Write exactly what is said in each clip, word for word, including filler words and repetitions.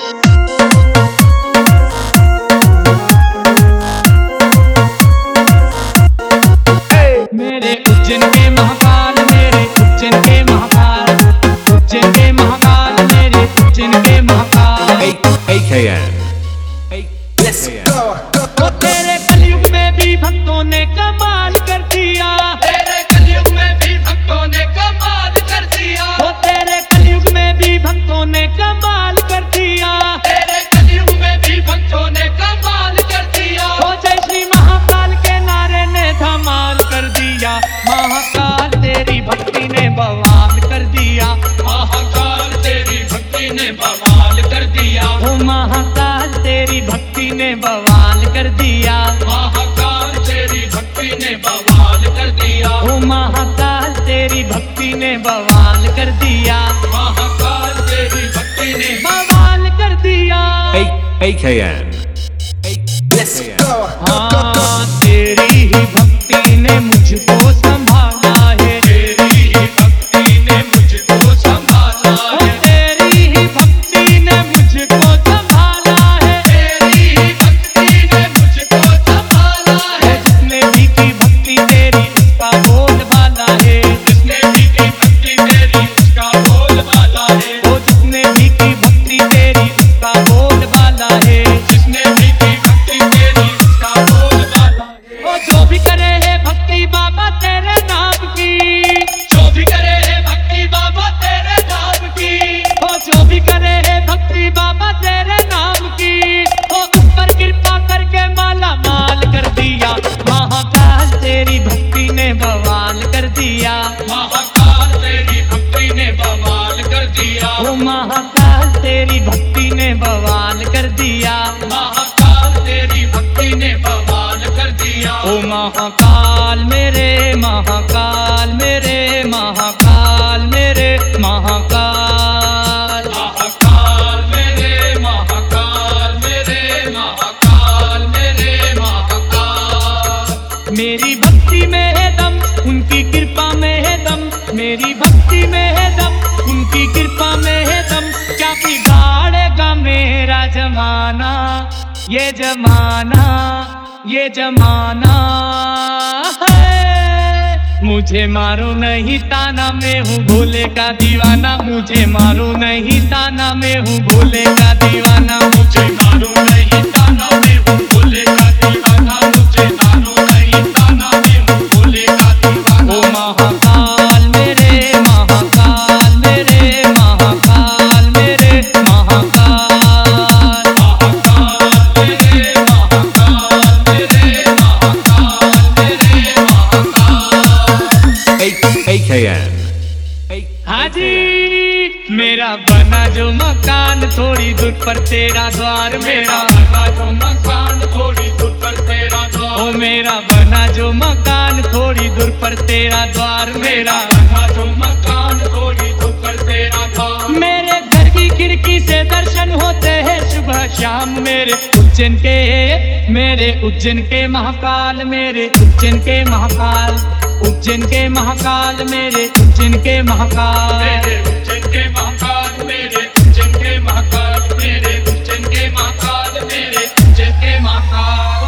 मेरे उज्जैन के महाकाल, मेरे उज्जैन के महाकाल, उज्जैन के महाकाल, मेरे उज्जैन के Mahakal. A K N Let's go। वो तेरे कलयुग में भी भक्तों ने कमाल कर दिया, तेरे कलयुग में भी भक्तों ने कमाल कर दिया, वो तेरे कलयुग में भी भक्तों ने कमाल कर दिया, तेरे कलयुग में भी भक्तों ने कमाल कर दिया। वो जय श्री महाकाल के नारे ने धमाल कर दिया, महाकाल तेरी भक्ति ने बवाल कर दिया, महाकाल तेरी भक्ति ने बवाल कर दिया, ओ महाकाल तेरी भक्ति ने बवाल कर दिया, महाकाल तेरी भक्ति ने बवाल कर दिया, ओ महाकाल तेरी भक्ति ने बवाल कर दिया, महाकाल तेरी भक्ति ने बवाल कर दिया। A K N Let's go। हाँ, तेरी ही भक्ति ने मुझको संभाला है, तेरी ही भक्ति ने मुझको संभाला है, तेरी ही भक्ति ने मुझको संभाला है, तेरी ही भक्ति ने मुझको संभाला है। जिसने भी की भक्ति तेरी उसका बोलबाला है, जिसने भी की भक्ति तेरी उसका बोलबाला है, वो जिसने भी की भक्ति तेरी उसका बोलबाला है, जिसने भी की भक्ति तेरी उसका बोलबाला है। वो जो भी करे है भक्ति बाबा तेरे नाम की, जो भी करे है भक्ति बाबा तेरे नाम की, वो जो भी करे है भक्ति बाबा तेरे नाम की, वो ऊपर कृपा करके माला माल कर दिया, महाकाल तेरी भक्ति ने बवाल कर दिया, महाकाल तेरी भक्ति ने बवाल कर दिया, ओ महाकाल तेरी भक्ति ने बवाल कर दिया, महाकाल तेरी भक्ति ने बवाल कर दिया, ओ महाकाल मेरे महाकाल मेरे महाकाल मेरे महाकाल, महाकाल मेरे महाकाल मेरे महाकाल मेरे महाकाल। मेरी भक्ति में है दम, उनकी कृपा में है दम, मेरी भक्ति में है दम, उनकी कृपा में है दम। क्या बिगाड़ेगा मेरा जमाना, ये जमाना ये जमाना है। मुझे मारो नहीं ताना, मैं हूँ भोले का दीवाना, मुझे मारो नहीं ताना, मैं हूँ भोले का दीवाना, मुझे मारो नहीं ताना, मैं हूँ भोले का दीवाना, मुझे मारो नहीं ताना, मैं हूँ भोले का दीवाना। ओ महाकाल मेरे महाकाल मेरे महाकाल मेरे महाकाल, महाकाल मेरे महाकाल मेरे महाकाल मेरे महाकाल। A K N हाजी मेरा बना जो मकान थोड़ी दूर पर तेरा द्वार, मेरा बना जो मकान थोड़ी दूर पर तेरा द्वार, ओ मेरा बना जो मकान थोड़ी दूर पर तेरा द्वार, मेरा बना जो मकान थोड़ी दूर पर तेरा द्वार। मेरे घर की खिड़की से दर्शन होते हैं सुबह शाम, मेरे उज्जैन के मेरे उज्जैन के महाकाल, मेरे उज्जैन के महाकाल, उज्जैन के महाकाल, मेरे उज्जैन के महाकाल, मेरे उज्जैन के महाकाल, मेरे उज्जैन के महाकाल, मेरे उज्जैन के महाकाल, मेरे उज्जैन के महाकाल।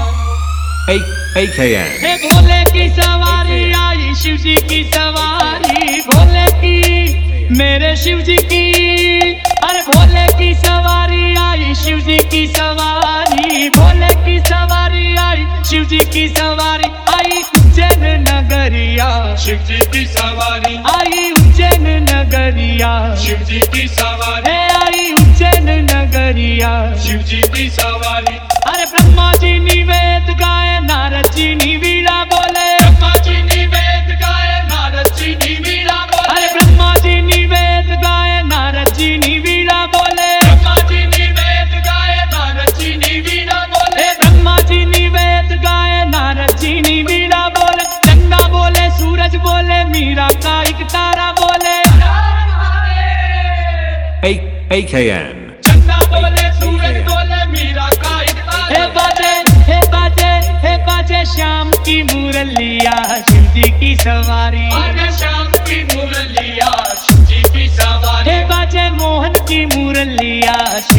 A K N हे भोले की सवारी आई, शिव जी की सवारी, भोले की मेरे शिव जी की, अरे भोले की सवारी आई, शिव जी की सवारी, भोले की सवारी आई, शिव जी की सवारी आई, उज्जैन नगरिया, शिव जी की सवारी आई, उज्जैन नगरिया, शिव जी की सवारी आई, उज्जैन नगरिया, शिव जी की सवारी। अरे ब्रह्मा जी निवेद गाए, नारद जी निवीड़ा बोले, ब्रह्मा जी निवेद गाए, नारद जी निवीड़ा बोले, अरे ब्रह्मा जी निवेद गाए, नारद जी निवीड़ा बोले, ब्रह्मा जी निवेद गाए, नारद जी निवीड़ा बोले, ब्रह्मा जी निवेद गाए, नारद जी निवीड़ा बोले, चंदा बोले, सूरज बोले, मीरा का एक तारा बोले, A K N चंदा बोले, सूरज बोले, मीरा का एक तारा, हे बाजे हे बाजे हे बाजे श्याम की मुरलिया, शिव जी की सवारी, श्याम की मुरलिया, शिव जी की सवारी, हे बाजे मोहन की मुरलिया, शिव जी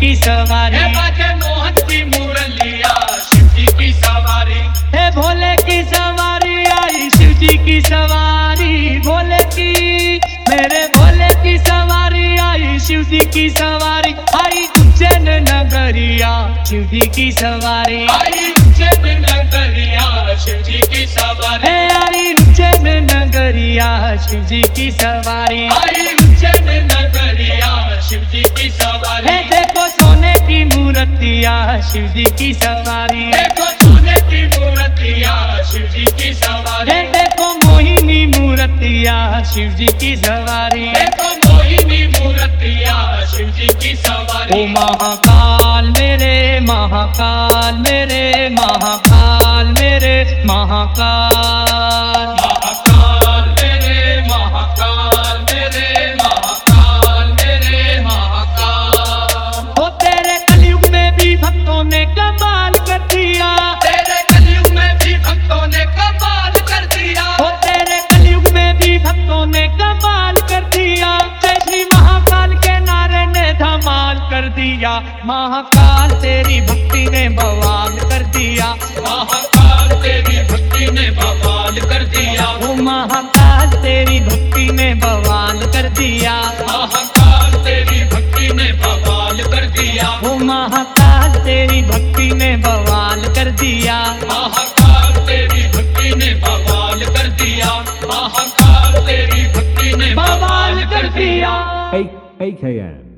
की सवारी, हे बाजे मोहन की मुरलिया शिव जी की सवारी, हे भोले की सवारी आई शिव जी की सवारी, भोले की मेरे भोले की सवारी आई शिव जी की सवारी, आई उज्जैन नगरिया शिव जी की सवारी, आई उज्जैन नगरिया शिव जी की सवारी, हे आई उज्जैन नगरिया शिव जी की सवारी, आई उज्जैन नगरिया शिव जी की सवारी, हे देखो सोने की मूर्तिया शिव जी की सवारी, देखो सोने की मूर्तिया शिव जी की सवारी, हे देखो मोहिनी मूर्तिया शिव जी की सवारी, देखो मोहिनी मूर्तिया शिव जी की सवारी, ओ महाकाल मेरे महाकाल मेरे महाकाल मेरे महाकाल, महाकाल मेरे महाकाल मेरे महाकाल मेरे महाकाल, ओ तेरे कलयुग में भी भक्तों ने कमाल कर दिया, तेरे कलयुग में भी भक्तों ने कमाल कर दिया, ओ तेरे कलयुग में भी भक्तों ने कमाल कर दिया, जय श्री महाकाल के नारे ने धमाल कर दिया, महाकाल तेरी भक्ति ने बवाल कर दिया, महाकाल तेरी भक्ति ने बवाल कर दिया, ओ महाकाल तेरी भक्ति ने बवाल कर दिया, महाकाल तेरी भक्ति ने बवाल कर दिया, ओ महाकाल तेरी भक्ति ने बवाल कर दिया, महाकाल तेरी भक्ति ने बवाल कर दिया, महाकाल तेरी भक्ति ने बवाल कर दिया। A- AKN.